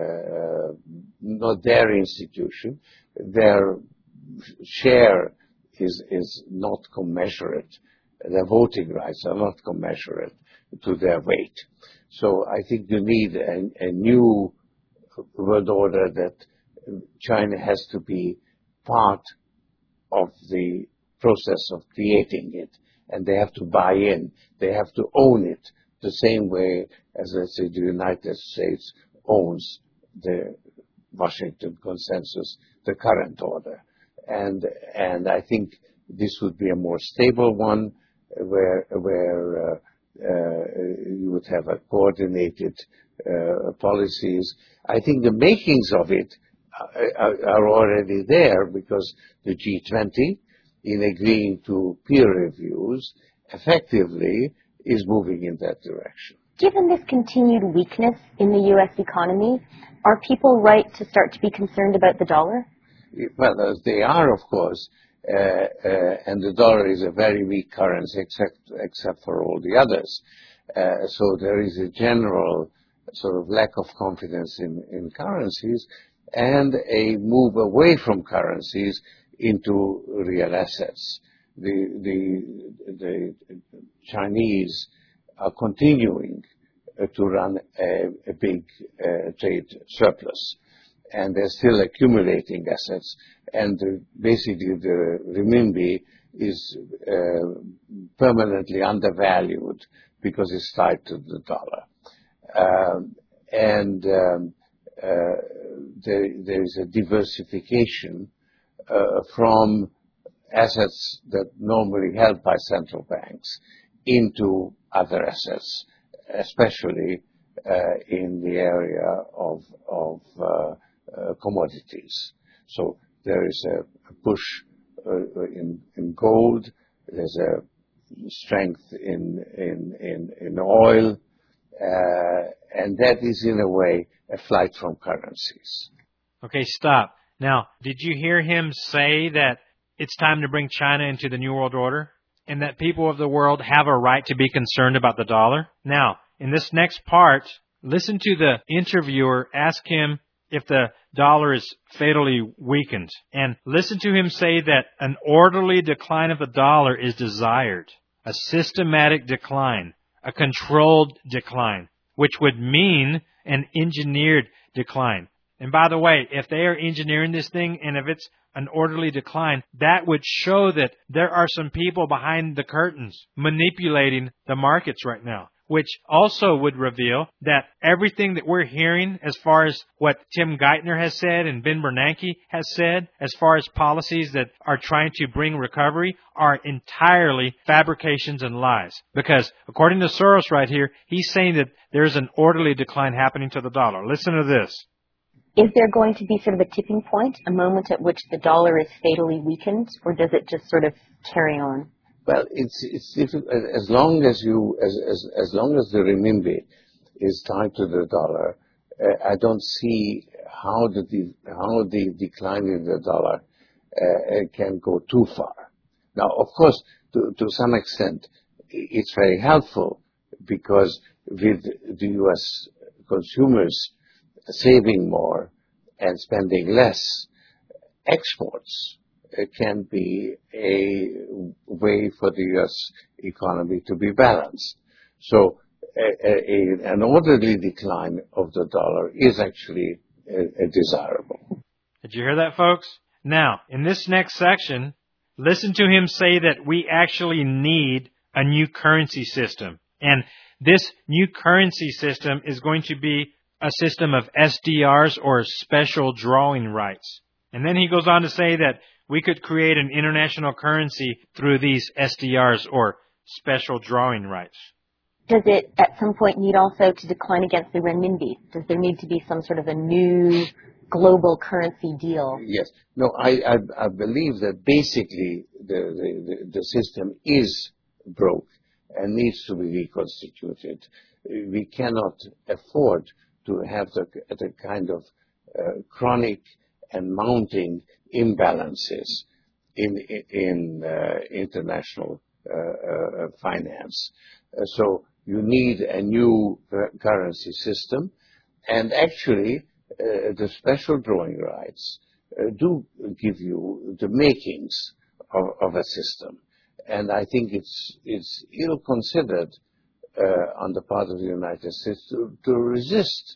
uh, not their institution. Their share is is not commensurate their voting rights are not commensurate to their weight. So I think you need a, a new world order that China has to be part of the process of creating it, and they have to buy in. They have to own it the same way as, let's say, the United States owns the Washington Consensus, the current order. And and I think this would be a more stable one, where where uh, uh, you would have a coordinated uh, policies. I think the makings of it are, are already there, because the G twenty, in agreeing to peer reviews, effectively is moving in that direction. Given this continued weakness in the U S economy, are people right to start to be concerned about the dollar? Well, uh, they are, of course, uh, uh, and the dollar is a very weak currency, except except for all the others. Uh, so there is a general sort of lack of confidence in, in currencies, and a move away from currencies into real assets. The the the Chinese are continuing uh, to run a, a big uh, trade surplus, and they're still accumulating assets, and uh, basically the renminbi is uh, permanently undervalued because it's tied to the dollar. Um, and um, uh, there, there is a diversification uh, from assets that normally held by central banks into other assets, especially uh, in the area of, of uh, uh, commodities. So there is a, a push uh, in, in gold, there's a strength in, in, in, in oil, uh, and that is in a way a flight from currencies. Okay, stop. Now, did you hear him say that it's time to bring China into the New World Order, and that people of the world have a right to be concerned about the dollar? Now, in this next part, listen to the interviewer ask him if the dollar is fatally weakened, and listen to him say that an orderly decline of the dollar is desired, a systematic decline, a controlled decline, which would mean an engineered decline. And by the way, if they are engineering this thing, and if it's an orderly decline, that would show that there are some people behind the curtains manipulating the markets right now, which also would reveal that everything that we're hearing as far as what Tim Geithner has said and Ben Bernanke has said, as far as policies that are trying to bring recovery, are entirely fabrications and lies. Because according to Soros right here, he's saying that there's an orderly decline happening to the dollar. Listen to this. Is there going to be sort of a tipping point, a moment at which the dollar is fatally weakened, or does it just sort of carry on? Well, it's it's difficult as long as you as as as long as the renminbi is tied to the dollar. Uh, I don't see how the de- how the decline in the dollar uh, can go too far. Now, of course, to to some extent, it's very helpful, because with the U S consumers saving more and spending less, exports can be a way for the U S economy to be balanced. So a, a, an orderly decline of the dollar is actually a, a desirable. Did you hear that, folks? Now, in this next section, listen to him say that we actually need a new currency system. And this new currency system is going to be a system of S D Rs, or special drawing rights. And then he goes on to say that we could create an international currency through these S D Rs, or special drawing rights. Does it at some point need also to decline against the renminbi? Does there need to be some sort of a new global currency deal? Yes. No, I, I, I believe that basically the, the, the system is broke and needs to be reconstituted. We cannot afford to have the, the kind of uh, chronic and mounting imbalances in in uh, international uh, uh, finance. Uh, so you need a new currency system, and actually uh, the special drawing rights uh, do give you the makings of, of a system. and I think it's it's ill-considered uh, on the part of the United States to, to resist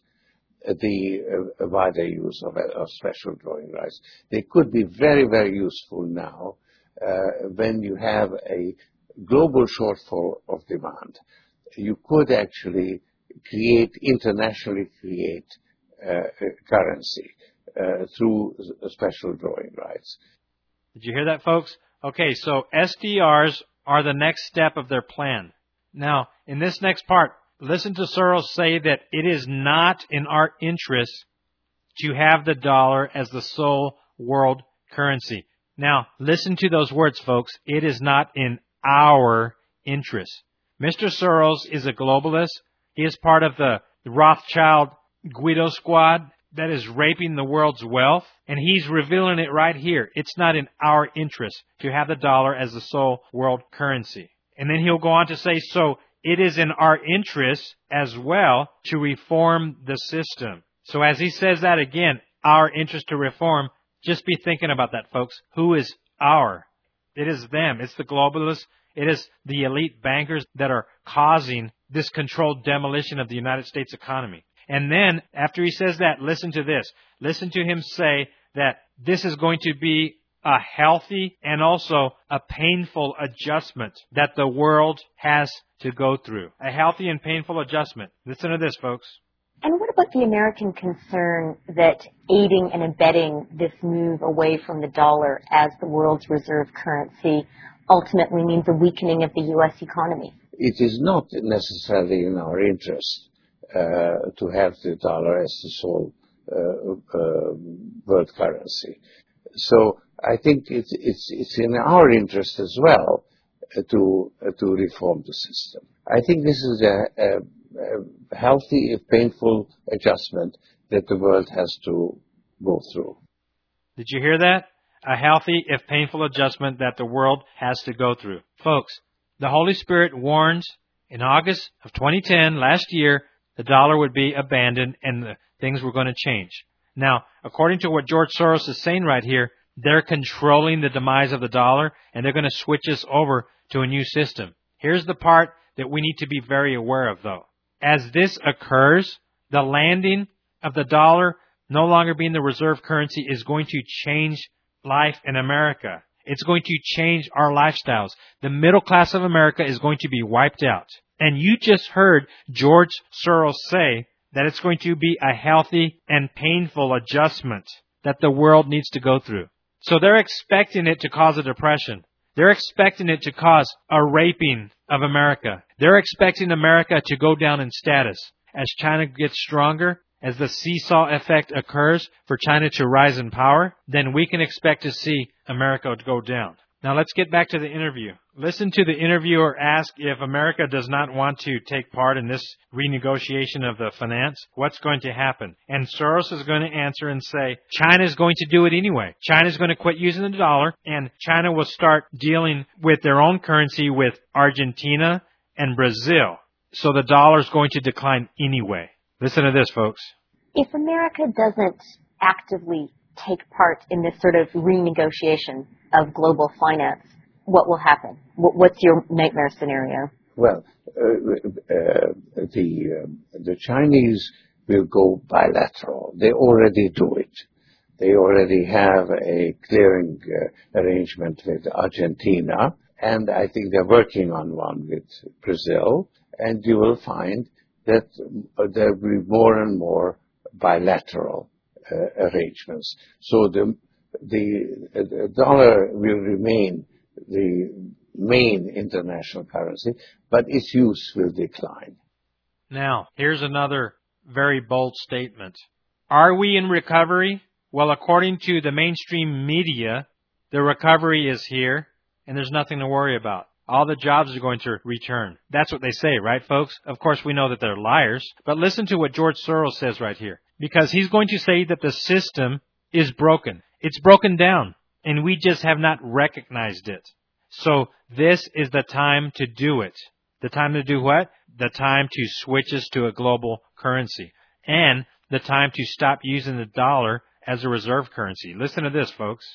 the uh, wider use of, of special drawing rights. They could be very, very useful now uh, when you have a global shortfall of demand. You could actually create, internationally create uh, currency uh, through special drawing rights. Did you hear that, folks? Okay, so S D Rs are the next step of their plan. Now, in this next part, listen to Soros say that it is not in our interest to have the dollar as the sole world currency. Now, listen to those words, folks. It is not in our interest. Mister Soros is a globalist. He is part of the Rothschild Guido squad that is raping the world's wealth, and he's revealing it right here. It's not in our interest to have the dollar as the sole world currency. And then he'll go on to say, so it is in our interest as well to reform the system. So as he says that again, our interest to reform, just be thinking about that, folks. Who is our? It is them. It's the globalists. It is the elite bankers that are causing this controlled demolition of the United States economy. And then, after he says that, listen to this. Listen to him say that this is going to be a healthy and also a painful adjustment that the world has to go through. A healthy and painful adjustment. Listen to this, folks. And what about the American concern that aiding and abetting this move away from the dollar as the world's reserve currency ultimately means a weakening of the U S economy? It is not necessarily in our interest uh, to have the dollar as the sole uh, uh, world currency. So I think it's, it's, it's in our interest as well uh, to, uh, to reform the system. I think this is a, a, a healthy, if painful adjustment that the world has to go through. Did you hear that? A healthy, if painful adjustment that the world has to go through. Folks, the Holy Spirit warns in August of twenty ten, last year, the dollar would be abandoned and the things were going to change. Now, according to what George Soros is saying right here, they're controlling the demise of the dollar and they're going to switch us over to a new system. Here's the part that we need to be very aware of, though. As this occurs, the landing of the dollar no longer being the reserve currency is going to change life in America. It's going to change our lifestyles. The middle class of America is going to be wiped out. And you just heard George Soros say that it's going to be a healthy and painful adjustment that the world needs to go through. So they're expecting it to cause a depression. They're expecting it to cause a raping of America. They're expecting America to go down in status. As China gets stronger, as the seesaw effect occurs for China to rise in power, then we can expect to see America go down. Now let's get back to the interview. Listen to the interviewer ask if America does not want to take part in this renegotiation of the finance, what's going to happen? And Soros is going to answer and say, China is going to do it anyway. China is going to quit using the dollar, and China will start dealing with their own currency with Argentina and Brazil. So the dollar is going to decline anyway. Listen to this, folks. If America doesn't actively take part in this sort of renegotiation of global finance, what will happen? What's your nightmare scenario? Well, uh, uh, the uh, the Chinese will go bilateral. They already do it. They already have a clearing uh, arrangement with Argentina, and I think they're working on one with Brazil. And you will find that uh, there will be more and more bilateral uh, arrangements. So the the, the dollar will remain the main international currency, but its use will decline. Now, here's another very bold statement. Are we in recovery? Well, according to the mainstream media, the recovery is here, and there's nothing to worry about. All the jobs are going to return. That's what they say, right, folks? Of course, we know that they're liars, but listen to what George Soros says right here, because he's going to say that the system is broken. It's broken down, and we just have not recognized it. So this is the time to do it. The time to do what? The time to switch us to a global currency. And the time to stop using the dollar as a reserve currency. Listen to this, folks.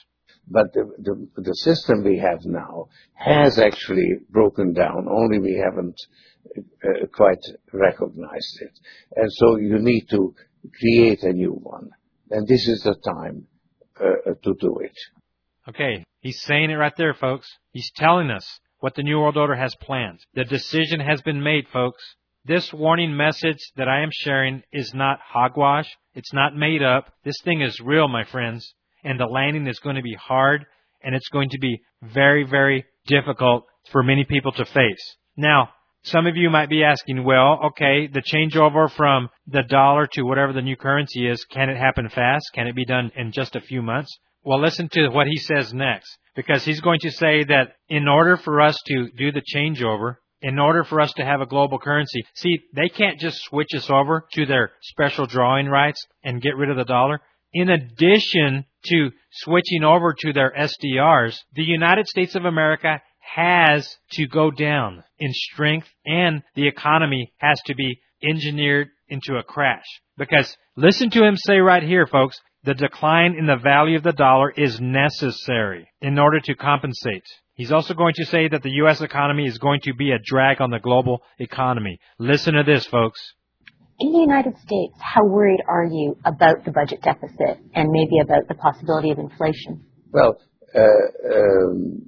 But the, the, the system we have now has actually broken down, only we haven't uh, quite recognized it. And so you need to create a new one. And this is the time uh, to do it. Okay, he's saying it right there, folks. He's telling us what the New World Order has planned. The decision has been made, folks. This warning message that I am sharing is not hogwash. It's not made up. This thing is real, my friends. And the landing is going to be hard, and it's going to be very, very difficult for many people to face. Now, some of you might be asking, well, okay, the changeover from the dollar to whatever the new currency is, can it happen fast? Can it be done in just a few months? Well, listen to what he says next, because he's going to say that in order for us to do the changeover, in order for us to have a global currency, see, they can't just switch us over to their special drawing rights and get rid of the dollar. In addition to switching over to their S D Rs, the United States of America has to go down in strength, and the economy has to be engineered into a crash. Because listen to him say right here, folks, the decline in the value of the dollar is necessary in order to compensate. He's also going to say that the U S economy is going to be a drag on the global economy. Listen to this, folks. In the United States, how worried are you about the budget deficit and maybe about the possibility of inflation? Well, uh, um,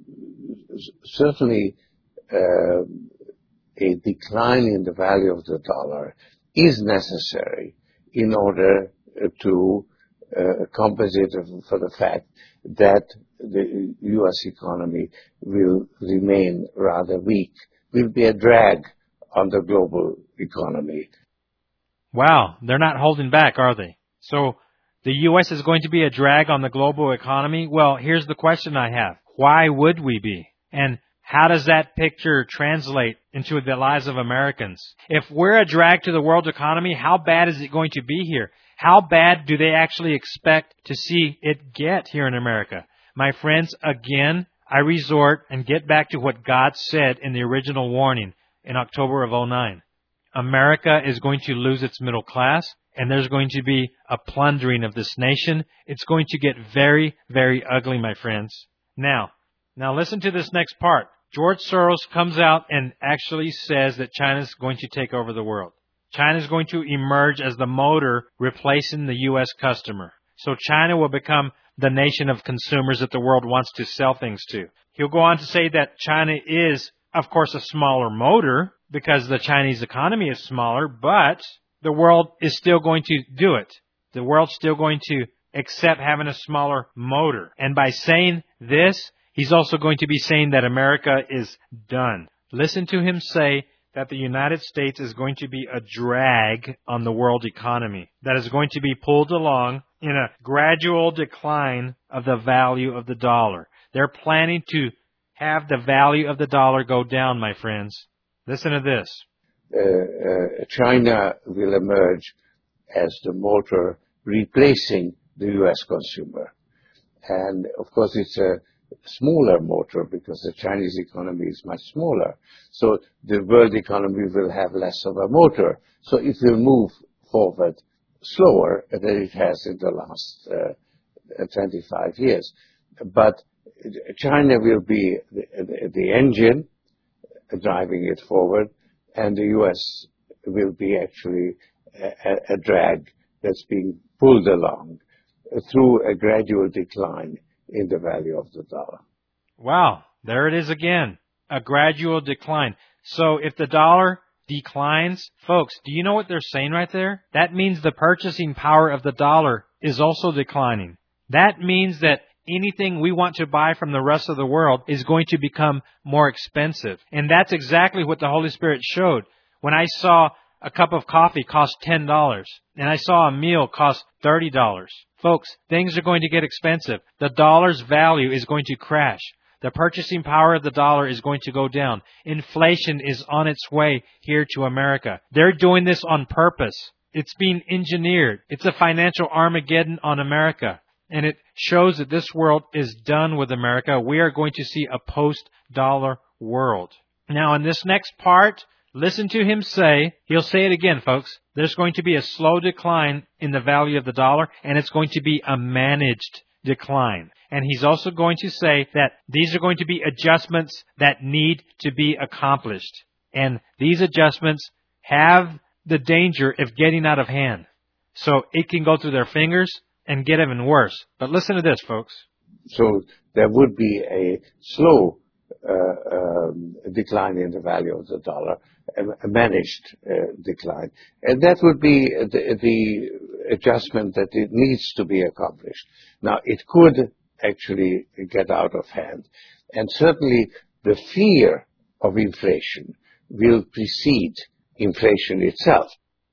certainly uh, a decline in the value of the dollar is necessary in order to uh, compensate for the fact that the U S economy will remain rather weak, will be a drag on the global economy. Wow, they're not holding back, are they? So the U S is going to be a drag on the global economy? Well, here's the question I have. Why would we be? And how does that picture translate into the lives of Americans? If we're a drag to the world economy, how bad is it going to be here? How bad do they actually expect to see it get here in America? My friends, again, I resort and get back to what God said in the original warning in October of oh nine. America is going to lose its middle class, and there's going to be a plundering of this nation. It's going to get very, very ugly, my friends. Now, now listen to this next part. George Soros comes out and actually says that China's going to take over the world. China's going to emerge as the motor replacing the U S customer. So China will become the nation of consumers that the world wants to sell things to. He'll go on to say that China is, of course, a smaller motor because the Chinese economy is smaller, but the world is still going to do it. The world's still going to accept having a smaller motor. And by saying this, he's also going to be saying that America is done. Listen to him say that the United States is going to be a drag on the world economy, that is going to be pulled along in a gradual decline of the value of the dollar. They're planning to have the value of the dollar go down, my friends. Listen to this. Uh, uh, China will emerge as the motor replacing the U S consumer. And of course it's a smaller motor because the Chinese economy is much smaller. So the world economy will have less of a motor. So it will move forward slower than it has in the last uh, twenty-five years. But China will be the, the, the engine driving it forward, and the U S will be actually a, a drag that's being pulled along through a gradual decline in the value of the dollar. Wow, there it is again, a gradual decline. So if the dollar declines, folks, do you know what they're saying right there? That means the purchasing power of the dollar is also declining. That means that anything we want to buy from the rest of the world is going to become more expensive. And that's exactly what the Holy Spirit showed. When I saw a cup of coffee cost ten dollars, and I saw a meal cost thirty dollars. Folks, things are going to get expensive. The dollar's value is going to crash. The purchasing power of the dollar is going to go down. Inflation is on its way here to America. They're doing this on purpose. It's being engineered. It's a financial Armageddon on America. And it shows that this world is done with America. We are going to see a post-dollar world. Now, in this next part, listen to him say, he'll say it again, folks, there's going to be a slow decline in the value of the dollar, and it's going to be a managed decline. And he's also going to say that these are going to be adjustments that need to be accomplished. And these adjustments have the danger of getting out of hand. So it can go through their fingers and get even worse. But listen to this, folks. So there would be a slow uh, um, decline in the value of the dollar, a, a managed uh, decline. And that would be the, the adjustment that it needs to be accomplished. Now, it could actually get out of hand. And certainly the fear of inflation will precede inflation itself.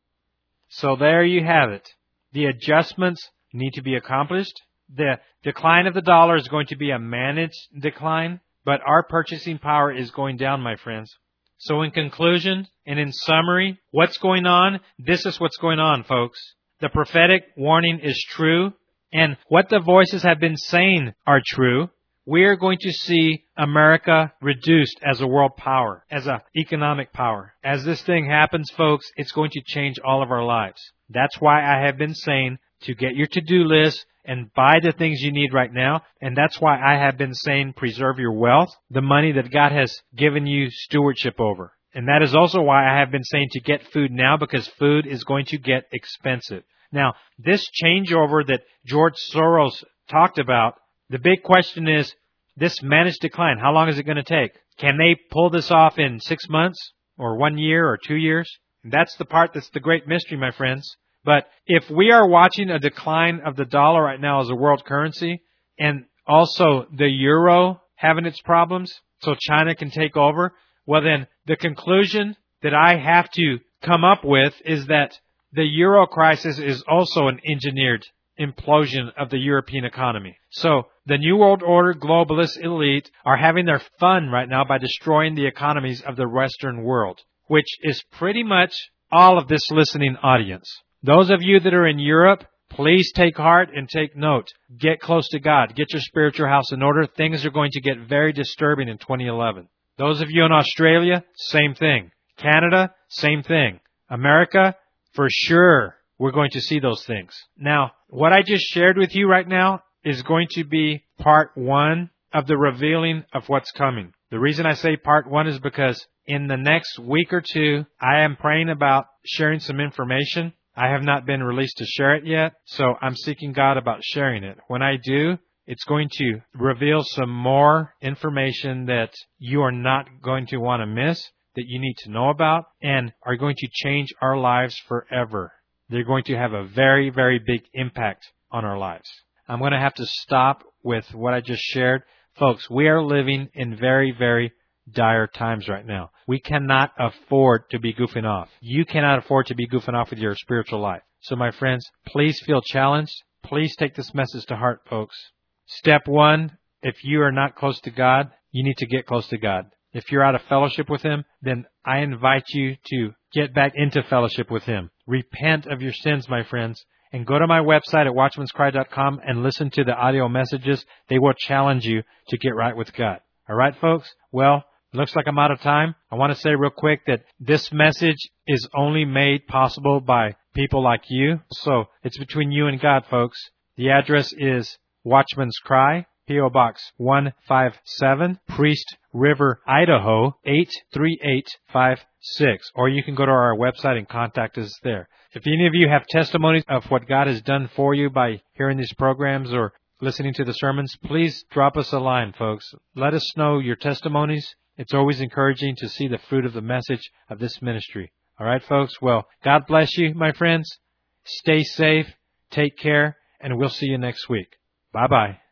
So there you have it. The adjustments need to be accomplished. The decline of the dollar is going to be a managed decline, but our purchasing power is going down, my friends. So in conclusion and in summary, what's going on? This is what's going on, folks. The prophetic warning is true, and what the voices have been saying are true. We are going to see America reduced as a world power, as an economic power. As this thing happens, folks, it's going to change all of our lives. That's why I have been saying to get your to-do list and buy the things you need right now. And that's why I have been saying preserve your wealth, the money that God has given you stewardship over. And that is also why I have been saying to get food now, because food is going to get expensive. Now, this changeover that George Soros talked about, the big question is, this managed decline, how long is it going to take? Can they pull this off in six months or one year or two years? And that's the part that's the great mystery, my friends. But if we are watching a decline of the dollar right now as a world currency, and also the euro having its problems, so China can take over, well then the conclusion that I have to come up with is that the euro crisis is also an engineered implosion of the European economy. So the New World Order globalist elite are having their fun right now by destroying the economies of the Western world, which is pretty much all of this listening audience. Those of you that are in Europe, please take heart and take note. Get close to God. Get your spiritual house in order. Things are going to get very disturbing in twenty eleven. Those of you in Australia, same thing. Canada, same thing. America, for sure, we're going to see those things. Now, what I just shared with you right now is going to be part one of the revealing of what's coming. The reason I say part one is because in the next week or two, I am praying about sharing some information. I have not been released to share it yet, so I'm seeking God about sharing it. When I do, it's going to reveal some more information that you are not going to want to miss, that you need to know about, and are going to change our lives forever. They're going to have a very, very big impact on our lives. I'm going to have to stop with what I just shared. Folks, we are living in very, very dire times right now. We cannot afford to be goofing off. You cannot afford to be goofing off with your spiritual life. So my friends, please feel challenged. Please take this message to heart, folks. Step one, if you are not close to God, you need to get close to God. If you're out of fellowship with Him, then I invite you to get back into fellowship with Him. Repent of your sins, my friends, and go to my website at watchmans cry dot com and listen to the audio messages. They will challenge you to get right with God. All right, folks? Well, looks like I'm out of time. I want to say real quick that this message is only made possible by people like you. So it's between you and God, folks. The address is Watchman's Cry, P O Box one five seven, Priest River, Idaho, eight three eight five six. Or you can go to our website and contact us there. If any of you have testimonies of what God has done for you by hearing these programs or listening to the sermons, please drop us a line, folks. Let us know your testimonies. It's always encouraging to see the fruit of the message of this ministry. All right, folks? Well, God bless you, my friends. Stay safe, take care, and we'll see you next week. Bye-bye.